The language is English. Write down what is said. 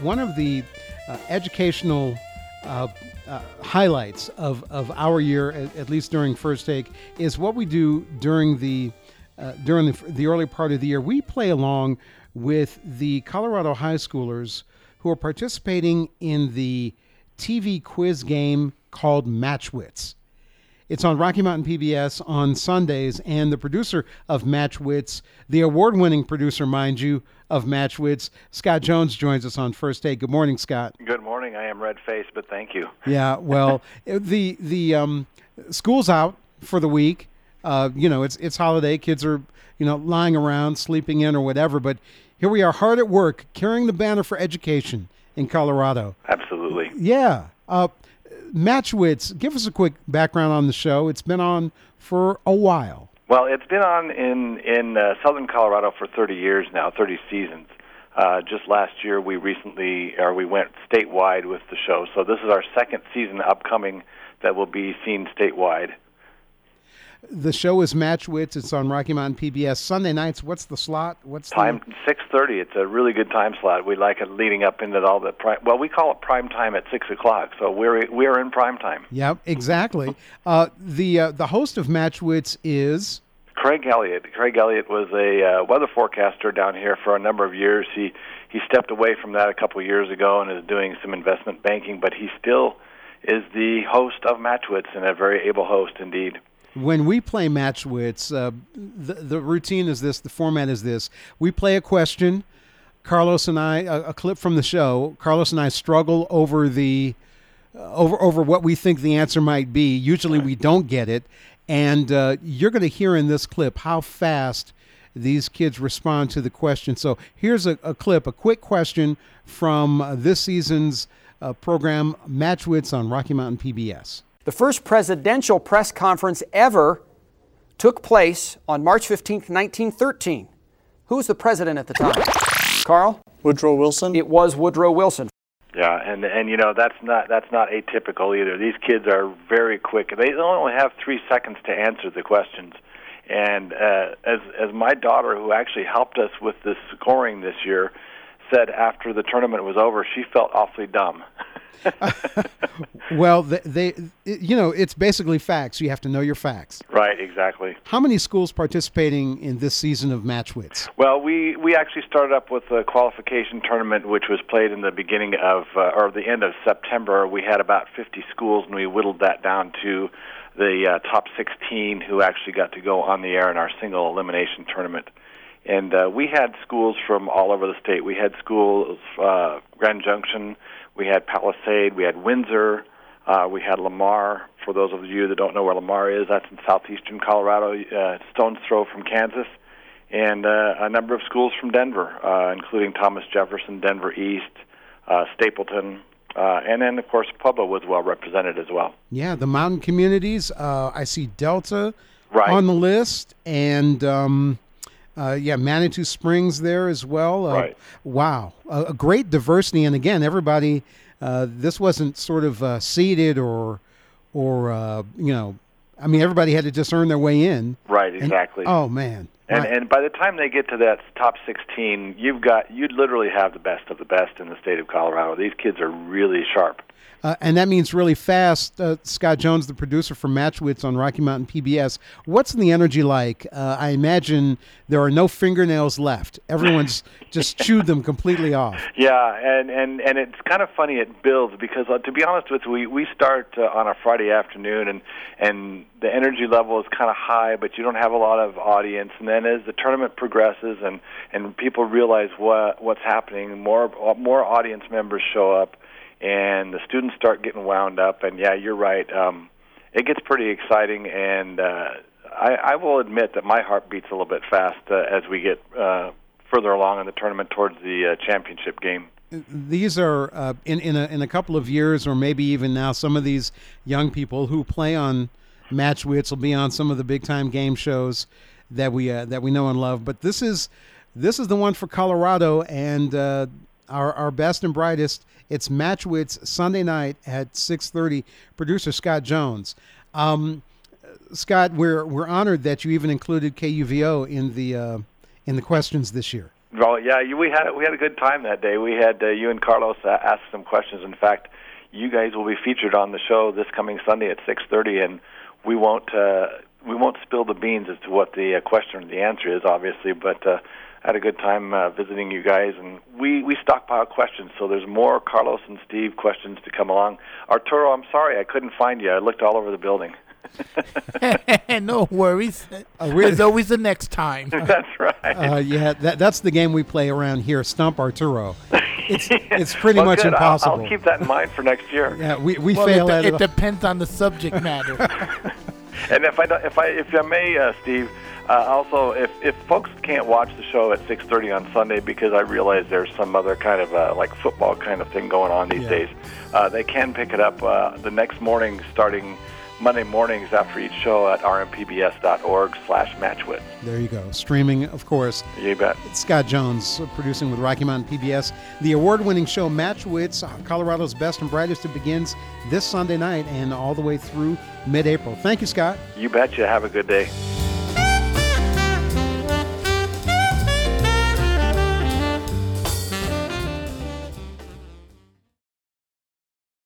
one of the educational highlights of our year, at least during First Take, is what we do during the early part of the year. We play along with the Colorado high schoolers who are participating in the TV quiz game called Matchwits. It's on Rocky Mountain PBS on Sundays, and the producer of Matchwits, the award-winning producer, mind you, of Matchwits, Scott Jones, joins us on First Take. Good morning, Scott. Good morning. I am red-faced, but thank you. Yeah, well, the school's out for the week. It's holiday. Kids are, lying around, sleeping in or whatever, but here we are hard at work, carrying the banner for education in Colorado. Absolutely. Yeah. Matchwits, give us a quick background on the show. It's been on for a while. Well, it's been on in southern Colorado for 30 years now, 30 seasons. Just last year, we went statewide with the show. So this is our second season upcoming that will be seen statewide. The show is Matchwits. It's on Rocky Mountain PBS Sunday nights. What's the slot? What's time? 6:30. It's a really good time slot. We like it leading up into all the we call it prime time at 6 o'clock. So we're in prime time. Yep, exactly. The host of Matchwits is Craig Elliott. Craig Elliott was a weather forecaster down here for a number of years. He stepped away from that a couple of years ago and is doing some investment banking, but he still is the host of Matchwits and a very able host indeed. When we play Matchwits, the routine is this, the format is this. We play a question. Carlos and I, a clip from the show, Carlos and I struggle over over what we think the answer might be. Usually we don't get it. And you're going to hear in this clip how fast these kids respond to the question. So here's a clip, a quick question from this season's program, Matchwits on Rocky Mountain PBS. The first presidential press conference ever took place on March 15th, 1913. Who was the president at the time? Carl? Woodrow Wilson. It was Woodrow Wilson. Yeah, and that's not atypical either. These kids are very quick. They only have 3 seconds to answer the questions. And as my daughter, who actually helped us with the scoring this year, said after the tournament was over, she felt awfully dumb. Well, it's basically facts. You have to know your facts. Right, exactly. How many schools participating in this season of Matchwits? Well, we actually started up with a qualification tournament, which was played in the beginning of, or the end of September. We had about 50 schools, and we whittled that down to the top 16 who actually got to go on the air in our single elimination tournament. And we had schools from all over the state. We had schools, Grand Junction, we had Palisade, we had Windsor, we had Lamar. For those of you that don't know where Lamar is, that's in southeastern Colorado, stone's throw from Kansas, and a number of schools from Denver, including Thomas Jefferson, Denver East, Stapleton, and then, of course, Pueblo was well represented as well. Yeah, the mountain communities. I see Delta right on the list, and Manitou Springs there as well. Right. Wow. A great diversity. And again, everybody, this wasn't sort of seeded or everybody had to just earn their way in. Right, exactly. Oh, man. And by the time they get to that top 16, you'd literally have the best of the best in the state of Colorado. These kids are really sharp. And that means really fast. Scott Jones, the producer for Matchwits on Rocky Mountain PBS. What's the energy like? I imagine there are no fingernails left. Everyone's just chewed them completely off. Yeah, and it's kind of funny it builds because, to be honest with you, we start on a Friday afternoon, and the energy level is kind of high, but you don't have a lot of audience. And then as the tournament progresses and people realize what's happening, more audience members show up, and the students start getting wound up, and yeah, you're right. It gets pretty exciting, and I will admit that my heart beats a little bit fast as we get further along in the tournament towards the championship game. These are in a couple of years, or maybe even now, some of these young people who play on Matchwits will be on some of the big time game shows that we know and love. But this is the one for Colorado, and our best and brightest. It's Matchwits Sunday night at 6:30. Producer Scott Jones. Scott, we're honored that you even included KUVO in the questions this year. Well, yeah, we had a good time that day. We had you and Carlos ask some questions. In fact, you guys will be featured on the show this coming Sunday at 6:30, and we won't spill the beans as to what the question or the answer is, obviously, but had a good time visiting you guys, and we stockpile questions, so there's more Carlos and Steve questions to come along. Arturo, I'm sorry I couldn't find you. I looked all over the building. No worries. There's always the next time. That's right. Yeah, that's the game we play around here, Stump Arturo. It's pretty much good. impossible. I'll keep that in mind for next year. Yeah, we fail at it. It depends on the subject matter. And if I may, Steve, also if folks can't watch the show at 6:30 on Sunday because I realize there's some other kind of like football kind of thing going on these days, they can pick it up the next morning, starting Monday mornings after each show at rmpbs.org/matchwits. There you go. Streaming, of course. You bet. It's Scott Jones producing with Rocky Mountain PBS. The award-winning show Matchwits, Colorado's Best and Brightest, it begins this Sunday night and all the way through mid-April. Thank you, Scott. You betcha. Have a good day.